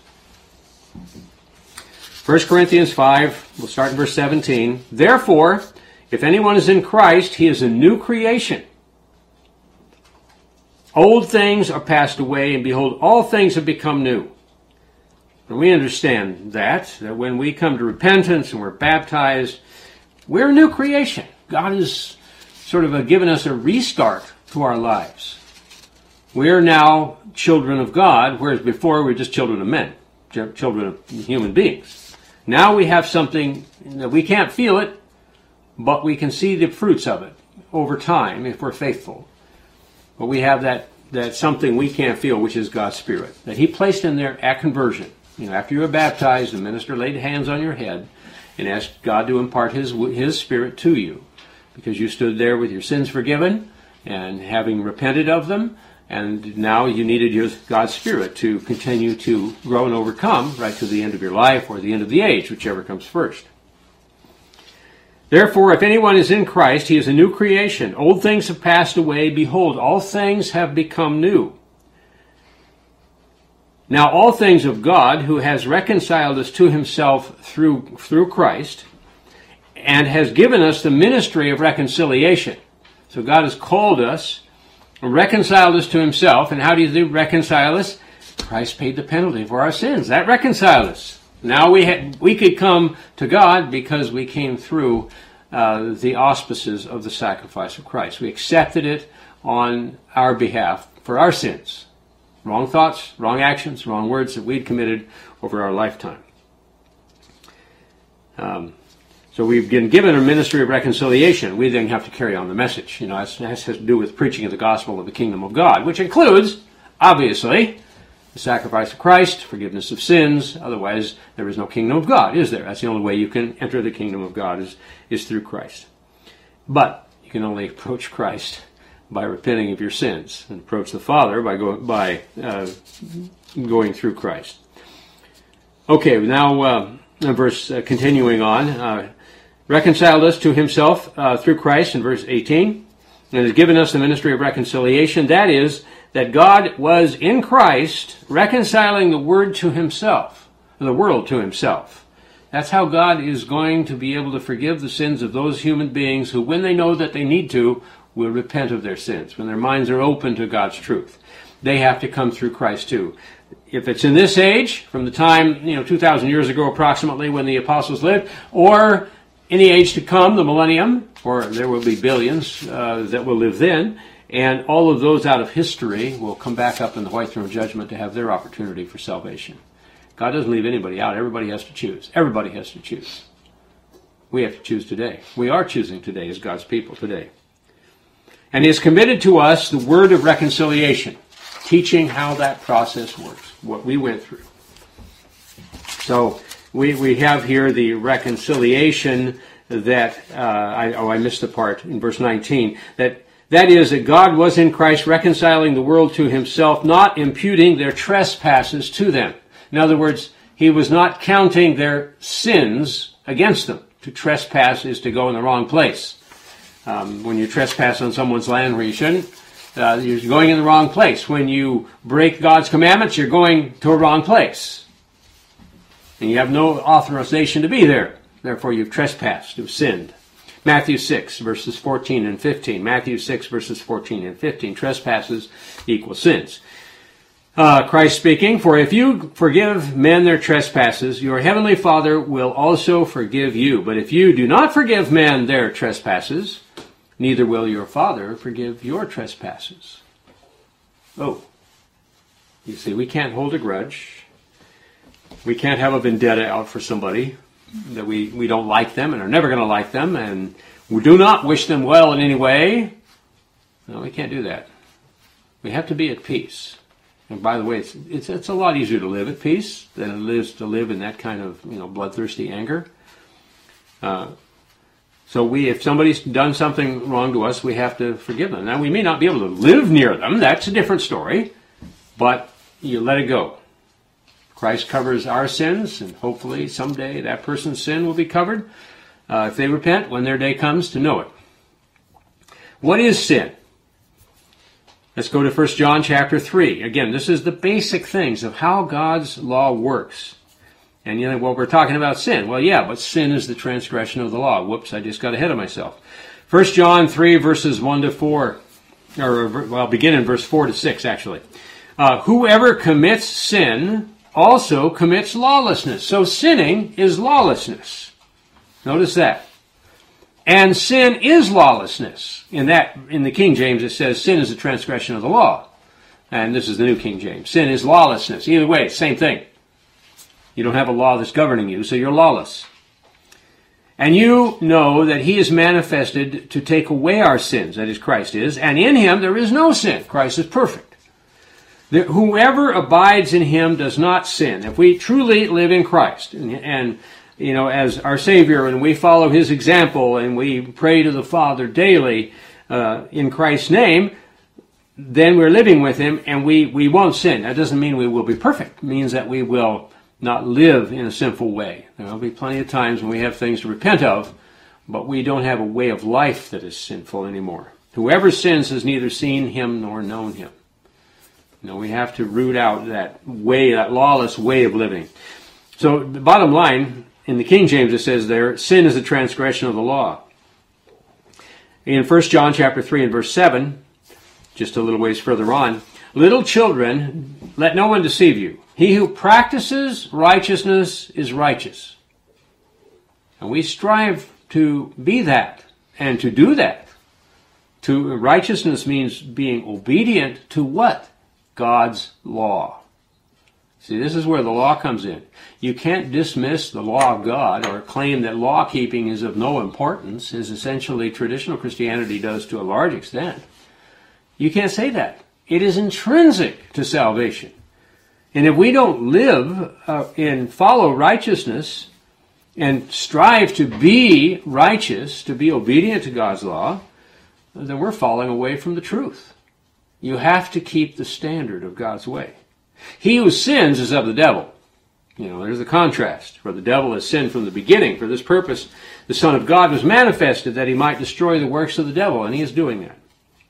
1 Corinthians 5, we'll start in verse 17. Therefore, if anyone is in Christ, he is a new creation. Old things are passed away, and behold, all things have become new. And we understand that when we come to repentance and we're baptized, we're a new creation. God has sort of given us a restart to our lives. We're now children of God, whereas before we were just children of men, children of human beings. Now we have something that we can't feel it, but we can see the fruits of it over time if we're faithful. But we have that something we can't feel, which is God's Spirit, that he placed in there at conversion. After you were baptized, the minister laid hands on your head and asked God to impart his Spirit to you, because you stood there with your sins forgiven and having repented of them, and now you needed God's Spirit to continue to grow and overcome right to the end of your life or the end of the age, whichever comes first. Therefore, if anyone is in Christ, he is a new creation. Old things have passed away. Behold, all things have become new. Now all things of God, who has reconciled us to himself through Christ, and has given us the ministry of reconciliation. So God has called us, reconciled us to himself, and how do you reconcile us? Christ paid the penalty for our sins. That reconciled us. Now we could come to God because we came through the auspices of the sacrifice of Christ. We accepted it on our behalf for our sins. Wrong thoughts, wrong actions, wrong words that we'd committed over our lifetime. So we've been given a ministry of reconciliation. We then have to carry on the message. That has to do with preaching of the gospel of the kingdom of God, which includes, obviously, the sacrifice of Christ, forgiveness of sins. Otherwise, there is no kingdom of God, is there? That's the only way you can enter the kingdom of God is through Christ. But you can only approach Christ by repenting of your sins, and approach the Father by going through Christ. Okay, now continuing on, reconciled us to himself through Christ in verse 18, and has given us the ministry of reconciliation. That is, that God was in Christ reconciling the world to himself. That's how God is going to be able to forgive the sins of those human beings who, when they know that they need to, will repent of their sins, when their minds are open to God's truth. They have to come through Christ too. If it's in this age, from the time, 2,000 years ago approximately when the apostles lived, or in the age to come, the millennium, or there will be billions that will live then, and all of those out of history will come back up in the white throne judgment to have their opportunity for salvation. God doesn't leave anybody out. Everybody has to choose. Everybody has to choose. We have to choose today. We are choosing today as God's people today. And he has committed to us the word of reconciliation, teaching how that process works, what we went through. So we have here the reconciliation that, I missed the part in verse 19, that is that God was in Christ reconciling the world to himself, not imputing their trespasses to them. In other words, he was not counting their sins against them. To trespass is to go in the wrong place. When you trespass on someone's land where you shouldn't, you're going in the wrong place. When you break God's commandments, you're going to a wrong place. And you have no authorization to be there. Therefore, you've trespassed, you've sinned. Matthew 6, verses 14 and 15. Matthew 6, verses 14 and 15. Trespasses equal sins. Christ speaking, for if you forgive men their trespasses, your heavenly Father will also forgive you. But if you do not forgive men their trespasses, neither will your Father forgive your trespasses. Oh, you see, we can't hold a grudge. We can't have a vendetta out for somebody that we don't like them and are never going to like them, and We do not wish them well in any way. No, we can't do that. We have to be at peace. And by the way, it's a lot easier to live at peace than it is to live in that kind of bloodthirsty anger. So if somebody's done something wrong to us, we have to forgive them. Now, we may not be able to live near them. That's a different story. But you let it go. Christ covers our sins, and hopefully someday that person's sin will be covered if they repent when their day comes to know it. What is sin? Let's go to 1 John chapter 3. Again, this is the basic things of how God's law works. And we're talking about sin. Well, yeah, but sin is the transgression of the law. Whoops, I just got ahead of myself. 1 John 3, verses 1 to 4, begin in verse 4 to 6, actually. Whoever commits sin also commits lawlessness. So sinning is lawlessness. Notice that. And sin is lawlessness. In the King James it says sin is a transgression of the law. And this is the New King James. Sin is lawlessness. Either way, same thing. You don't have a law that's governing you, so you're lawless. And you know that he is manifested to take away our sins, that is, Christ is, and in him there is no sin. Christ is perfect. Whoever abides in him does not sin. If we truly live in Christ, and as our Savior, and we follow his example, and we pray to the Father daily in Christ's name, then we're living with him, and we won't sin. That doesn't mean we will be perfect. It means that we will not live in a sinful way. There will be plenty of times when we have things to repent of, but we don't have a way of life that is sinful anymore. Whoever sins has neither seen him nor known him. We have to root out that lawless way of living. So the bottom line, in the King James it says there, sin is a transgression of the law. In 1 John chapter 3 and verse 7, just a little ways further on, little children, let no one deceive you. He who practices righteousness is righteous. And we strive to be that and to do that. Righteousness means being obedient to what? God's law. See, this is where the law comes in. You can't dismiss the law of God or claim that law keeping is of no importance, as essentially traditional Christianity does to a large extent. You can't say that. It is intrinsic to salvation. And if we don't live and follow righteousness and strive to be righteous, to be obedient to God's law, then we're falling away from the truth. You have to keep the standard of God's way. He who sins is of the devil. There's the contrast. For the devil has sinned from the beginning. For this purpose, the Son of God was manifested that he might destroy the works of the devil, and he is doing that.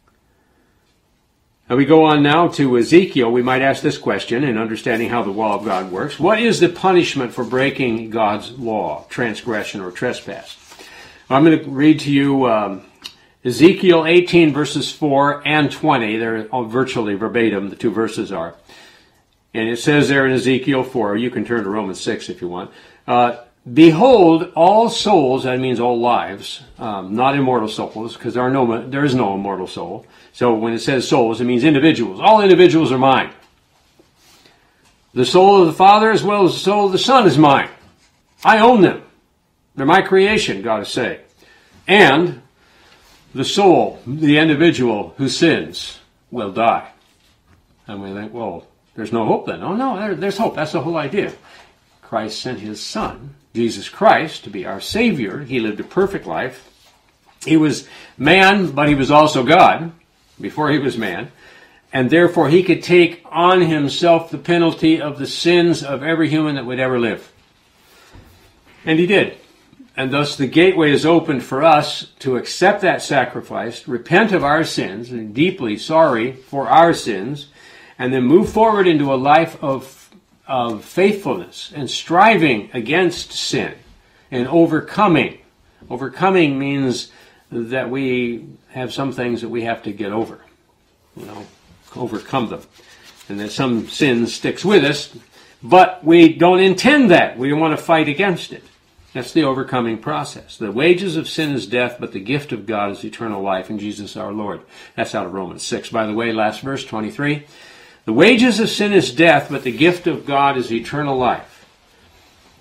Now we go on now to Ezekiel. We might ask this question in understanding how the law of God works. What is the punishment for breaking God's law, transgression, or trespass? I'm going to read to you Ezekiel 18 verses 4 and 20. They're virtually verbatim, the two verses are. And it says there in Ezekiel 4, you can turn to Romans 6 if you want. Behold, all souls, that means all lives, not immortal souls, because there is no immortal soul. So when it says souls, it means individuals. All individuals are mine. The soul of the Father as well as the soul of the Son is mine. I own them. They're my creation, God is saying. And the soul, the individual who sins, will die. And we think, well, there's no hope then. Oh no, there's hope. That's the whole idea. Christ sent his Son, Jesus Christ, to be our Savior. He lived a perfect life. He was man, but he was also God before he was man. And therefore he could take on himself the penalty of the sins of every human that would ever live. And he did. And thus the gateway is opened for us to accept that sacrifice, repent of our sins, and deeply sorry for our sins, and then move forward into a life of faithfulness and striving against sin and overcoming. Overcoming means that we have some things that we have to get over, overcome them. And that some sin sticks with us, but we don't intend that. We want to fight against it. That's the overcoming process. The wages of sin is death, but the gift of God is eternal life in Jesus our Lord. That's out of Romans 6. By the way, last verse, 23. The wages of sin is death, but the gift of God is eternal life.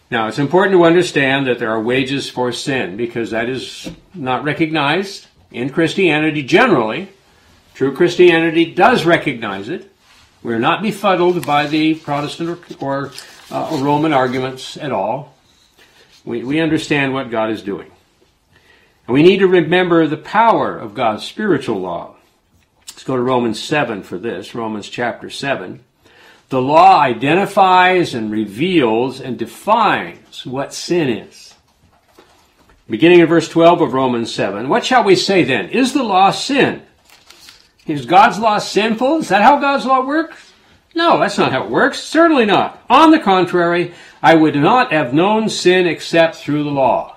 Now, it's important to understand that there are wages for sin, because that is not recognized in Christianity generally. True Christianity does recognize it. We're not befuddled by the Protestant or Roman arguments at all. We understand what God is doing. And we need to remember the power of God's spiritual law. Let's go to Romans 7 for this, Romans chapter 7. The law identifies and reveals and defines what sin is. Beginning in verse 12 of Romans 7, what shall we say then? Is the law sin? Is God's law sinful? Is that how God's law works? No, that's not how it works. Certainly not. On the contrary, I would not have known sin except through the law.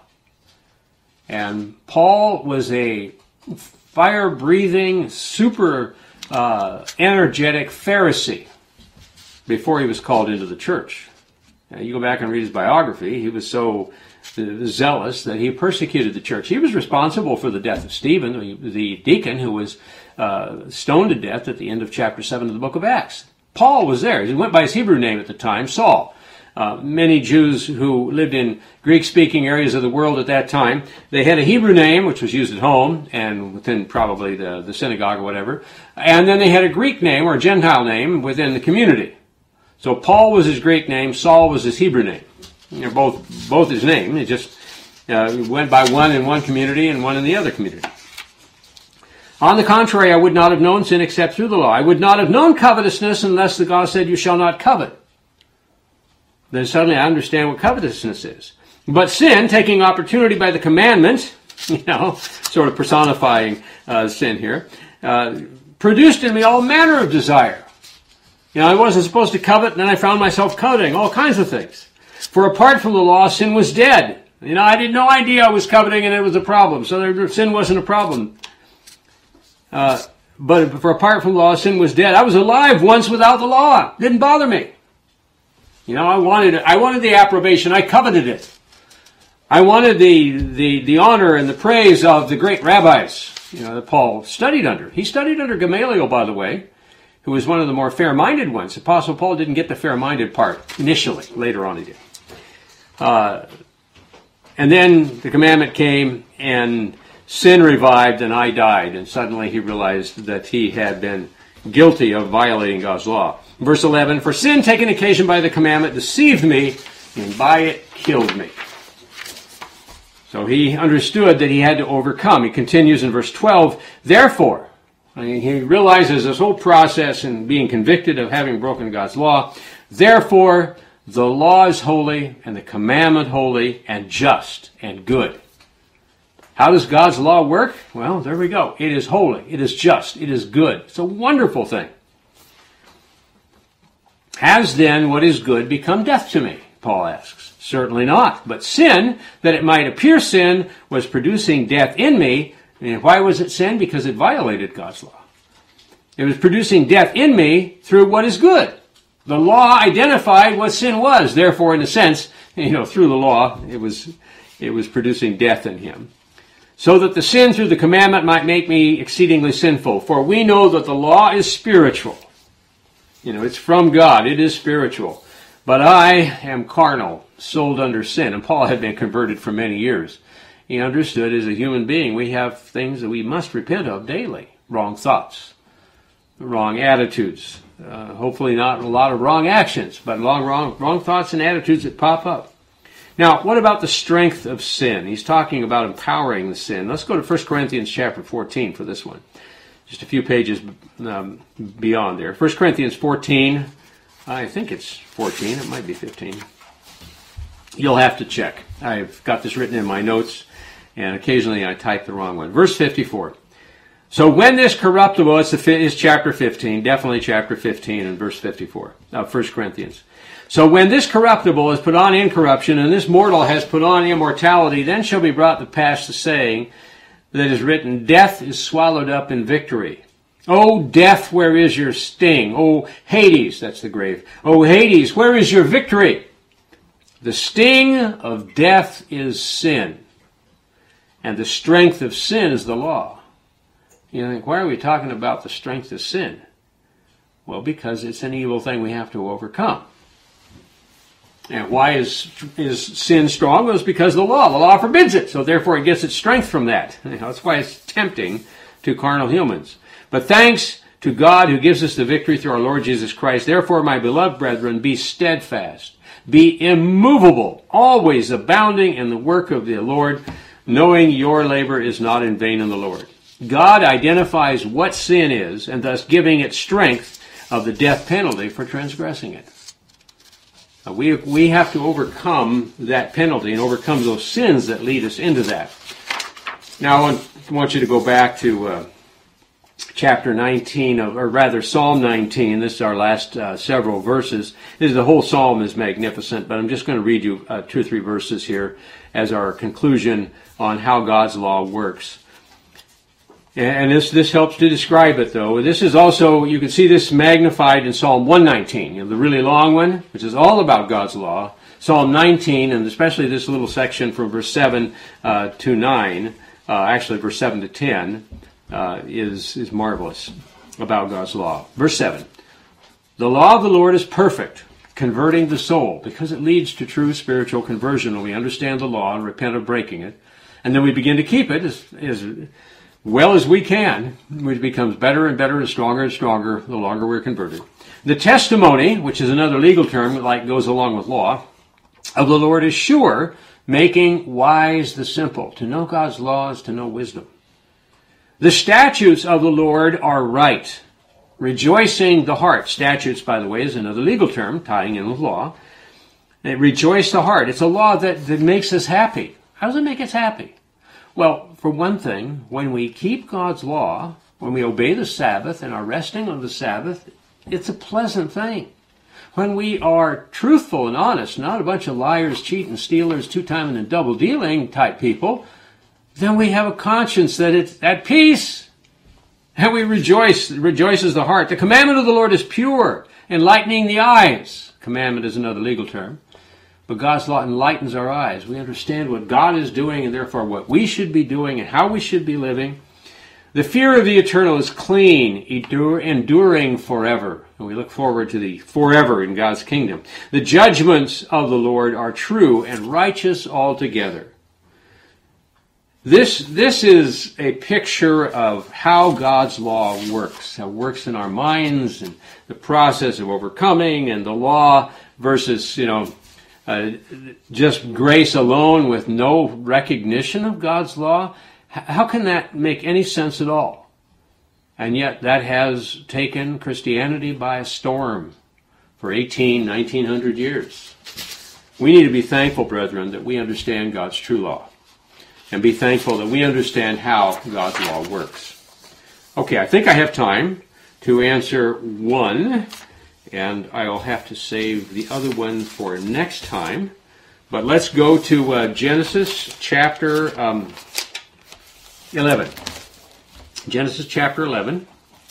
And Paul was a fire-breathing, super energetic Pharisee before he was called into the church. Now, you go back and read his biography. He was so zealous that he persecuted the church. He was responsible for the death of Stephen, the deacon who was stoned to death at the end of chapter 7 of the book of Acts. Paul was there. He went by his Hebrew name at the time, Saul. Many Jews who lived in Greek-speaking areas of the world at that time, they had a Hebrew name, which was used at home and within probably the synagogue or whatever, and then they had a Greek name or a Gentile name within the community. So Paul was his Greek name, Saul was his Hebrew name. They're both his name. He just went by one in one community and one in the other community. On the contrary, I would not have known sin except through the law. I would not have known covetousness unless the God said, you shall not covet. Then suddenly I understand what covetousness is. But sin, taking opportunity by the commandment, sort of personifying sin here, produced in me all manner of desire. I wasn't supposed to covet, and then I found myself coveting all kinds of things. For apart from the law, sin was dead. I had no idea I was coveting and it was a problem. So sin wasn't a problem. But for apart from the law, sin was dead. I was alive once without the law. It didn't bother me. I wanted the approbation. I coveted it. I wanted the honor and the praise of the great rabbis, that Paul studied under. He studied under Gamaliel, by the way, who was one of the more fair-minded ones. Apostle Paul didn't get the fair-minded part initially. Later on he did. And then the commandment came, and sin revived, and I died. And suddenly he realized that he had been guilty of violating God's law. Verse 11, for sin taken occasion by the commandment deceived me, and by it killed me. So he understood that he had to overcome. He continues in verse 12, therefore, he realizes this whole process in being convicted of having broken God's law. Therefore, the law is holy, and the commandment holy, and just, and good. How does God's law work? Well, there we go. It is holy, it is just, it is good. It's a wonderful thing. Has then what is good become death to me? Paul asks. Certainly not. But sin, that it might appear sin, was producing death in me. And why was it sin? Because it violated God's law. It was producing death in me through what is good. The law identified what sin was. Therefore, in a sense, through the law, it was producing death in him. So that the sin through the commandment might make me exceedingly sinful. For we know that the law is spiritual. It's from God. It is spiritual. But I am carnal, sold under sin. And Paul had been converted for many years. He understood as a human being we have things that we must repent of daily. Wrong thoughts, wrong attitudes, hopefully not a lot of wrong actions, but wrong thoughts and attitudes that pop up. Now, what about the strength of sin? He's talking about empowering the sin. Let's go to 1 Corinthians chapter 14 for this one. Just a few pages beyond there. 1 Corinthians 14, I think it's 14, it might be 15. You'll have to check. I've got this written in my notes, and occasionally I type the wrong one. Verse 54. So when this corruptible, it's chapter 15, definitely chapter 15 and verse 54 of 1 Corinthians. So when this corruptible is put on incorruption, and this mortal has put on immortality, then shall be brought to pass the saying that is written, death is swallowed up in victory. O death, where is your sting? O Hades, that's the grave. O Hades, where is your victory? The sting of death is sin, and the strength of sin is the law. You think, why are we talking about the strength of sin? Well, because it's an evil thing we have to overcome. And why is sin strong? Well, it's because of the law. The law forbids it, so therefore it gets its strength from that. That's why it's tempting to carnal humans. But thanks to God who gives us the victory through our Lord Jesus Christ. Therefore, my beloved brethren, be steadfast, be immovable, always abounding in the work of the Lord, knowing your labor is not in vain in the Lord. God identifies what sin is, and thus giving it strength of the death penalty for transgressing it. We have to overcome that penalty and overcome those sins that lead us into that. Now, I want you to go back to chapter 19, or rather Psalm 19. This is our last several verses. The whole psalm is magnificent, but I'm just going to read you 2 or 3 verses here as our conclusion on how God's law works. And this helps to describe it, though. This is also, you can see this magnified in Psalm 119, the really long one, which is all about God's law. Psalm 19, and especially this little section from verse 7 to 9, actually verse 7 to 10, is marvelous about God's law. Verse 7, the law of the Lord is perfect, converting the soul, because it leads to true spiritual conversion when we understand the law and repent of breaking it. And then we begin to keep it as well as we can, which becomes better and better and stronger the longer we're converted. The testimony, which is another legal term that goes along with law, of the Lord is sure, making wise the simple. To know God's law is to know wisdom. The statutes of the Lord are right, rejoicing the heart. Statutes, by the way, is another legal term, tying in with law. They rejoice the heart. It's a law that makes us happy. How does it make us happy? Well, for one thing, when we keep God's law, when we obey the Sabbath and are resting on the Sabbath, it's a pleasant thing. When we are truthful and honest, not a bunch of liars, cheating, stealers, two-timing and double-dealing type people, then we have a conscience that it's at peace. And we rejoice. It rejoices the heart. The commandment of the Lord is pure, enlightening the eyes. Commandment is another legal term. But God's law enlightens our eyes. We understand what God is doing and therefore what we should be doing and how we should be living. The fear of the eternal is clean, enduring forever. And we look forward to the forever in God's kingdom. The judgments of the Lord are true and righteous altogether. This is a picture of how God's law works. How it works in our minds and the process of overcoming and the law versus, just grace alone with no recognition of God's law. How can that make any sense at all? And yet that has taken Christianity by a storm for 1900 years. We need to be thankful, brethren, that we understand God's true law. And be thankful that we understand how God's law works. Okay, I think I have time to answer one. And I'll have to save the other one for next time. But let's go to Genesis chapter 11. Genesis chapter 11.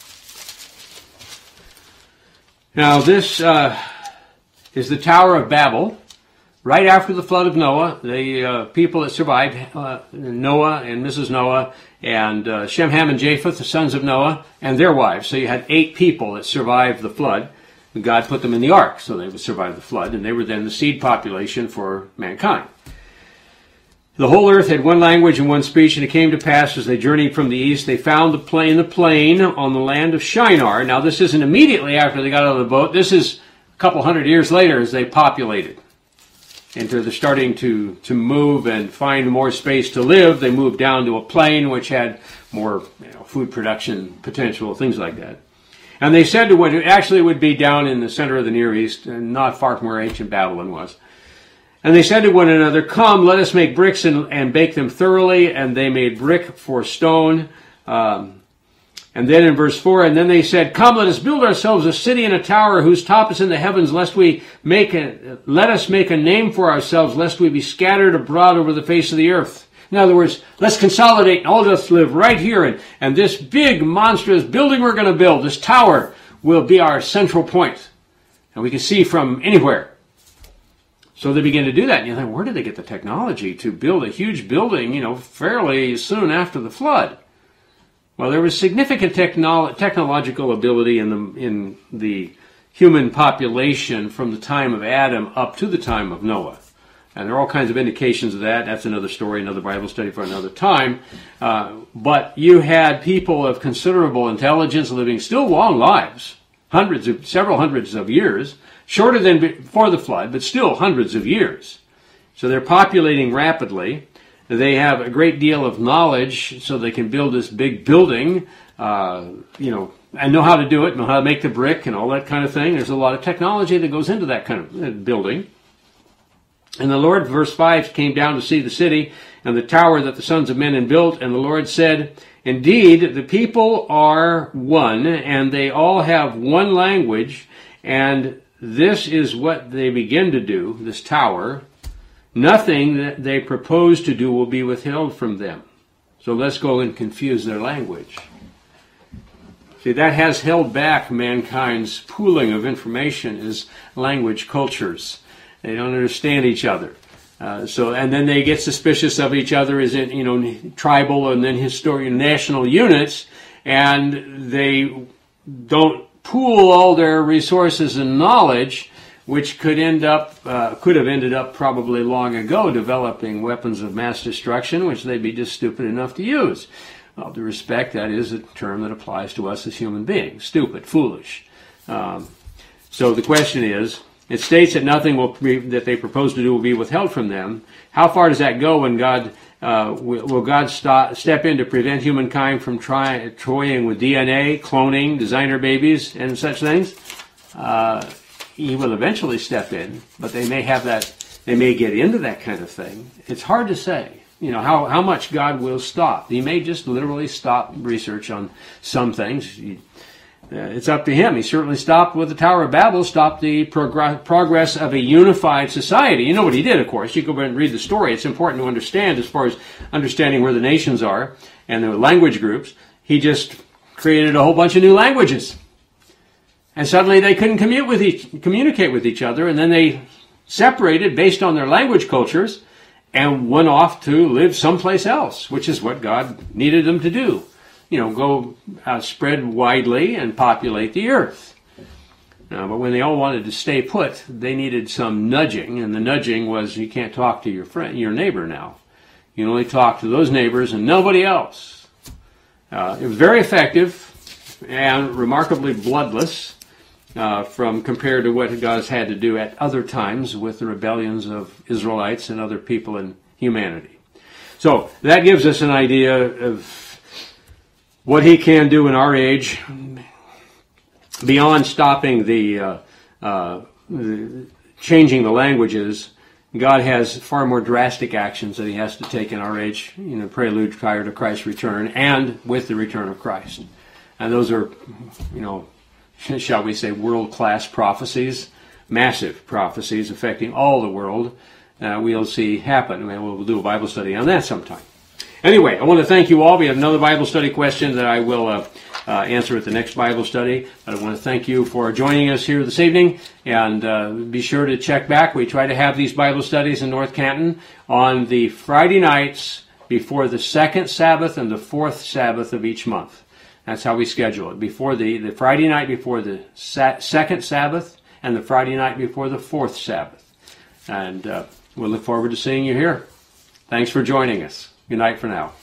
Now this is the Tower of Babel. Right after the flood of Noah, the people that survived, Noah and Mrs. Noah, and Shem, Ham, and Japheth, the sons of Noah, and their wives. So you had 8 people that survived the flood. God put them in the ark so they would survive the flood, and they were then the seed population for mankind. The whole earth had one language and one speech, and it came to pass as they journeyed from the east, they found the plain on the land of Shinar. Now this isn't immediately after they got out of the boat. This is a couple hundred years later as they populated. And they're starting to move and find more space to live. They moved down to a plain which had more food production potential, things like that. And they said to one, it actually would be down in the center of the Near East, and not far from where ancient Babylon was. And they said to one another, come, let us make bricks and bake them thoroughly. And they made brick for stone. And then in verse 4, and then they said, come, let us build ourselves a city and a tower whose top is in the heavens, let us make a name for ourselves, lest we be scattered abroad over the face of the earth. In other words, let's consolidate and all of us live right here. And this big, monstrous building we're going to build, this tower, will be our central point. And we can see from anywhere. So they begin to do that. And you think, where did they get the technology to build a huge building, fairly soon after the flood? Well, there was significant technological ability in the human population from the time of Adam up to the time of Noah. And there are all kinds of indications of that. That's another story, another Bible study for another time. But you had people of considerable intelligence living still long lives, several hundreds of years, shorter than before the flood, but still hundreds of years. So they're populating rapidly. They have a great deal of knowledge, so they can build this big building, and know how to do it, know how to make the brick and all that kind of thing. There's a lot of technology that goes into that kind of building. And the Lord, verse 5, came down to see the city and the tower that the sons of men had built. And the Lord said, indeed, the people are one, and they all have one language, and this is what they begin to do, this tower. Nothing that they propose to do will be withheld from them. So let's go and confuse their language. See, that has held back mankind's pooling of information is language cultures. They don't understand each other. And then they get suspicious of each other as in, tribal and then national units, and they don't pool all their resources and knowledge, which could have ended up probably long ago developing weapons of mass destruction, which they'd be just stupid enough to use. All due respect, that is a term that applies to us as human beings. Stupid, foolish. So the question is, it states that nothing that they propose to do will be withheld from them. How far does that go when will God step in to prevent humankind from toying with DNA, cloning, designer babies, and such things? He will eventually step in, but they may get into that kind of thing. It's hard to say, how much God will stop. He may just literally stop research on some things. It's up to him. He certainly stopped with the Tower of Babel, stopped the progress of a unified society. You know what he did, of course. You go and read the story. It's important to understand as far as understanding where the nations are and the language groups. He created a whole bunch of new languages. And suddenly they couldn't communicate with each other, and then they separated based on their language cultures and went off to live someplace else, which is what God needed them to do. Go spread widely and populate the earth. But when they all wanted to stay put, they needed some nudging, and the nudging was you can't talk to your neighbor now. You can only talk to those neighbors and nobody else. It was very effective and remarkably bloodless compared to what God has had to do at other times with the rebellions of Israelites and other people in humanity. So that gives us an idea of what he can do in our age beyond stopping the changing the languages. God has far more drastic actions that he has to take in our age, prelude prior to Christ's return and with the return of Christ. And those are, shall we say, world-class prophecies, massive prophecies affecting all the world. We'll see happen. We'll do a Bible study on that sometime. Anyway, I want to thank you all. We have another Bible study question that I will answer at the next Bible study. But I want to thank you for joining us here this evening. And be sure to check back. We try to have these Bible studies in North Canton on the Friday nights before the second Sabbath and the fourth Sabbath of each month. That's how we schedule it. Before the Friday night before the second Sabbath and the Friday night before the fourth Sabbath. And we'll look forward to seeing you here. Thanks for joining us. Good night for now.